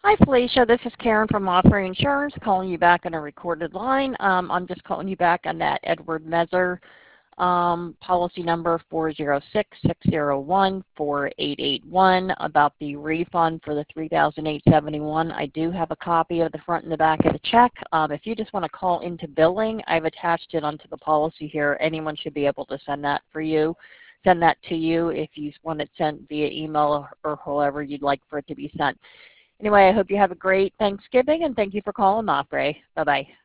Hi, Felicia. This is Karen from Offering Insurance, calling you back on a recorded line. I'm just calling you back on that Edward Mezer policy number 406-601-4881 about the refund for the $3,871. I do have a copy of the front and the back of the check. If you just want to call into billing, I've attached it onto the policy here. Anyone should be able to send that to you if you want it sent via email or however you'd like for it to be sent. Anyway, I hope you have a great Thanksgiving, and thank you for calling Opry. Bye-bye.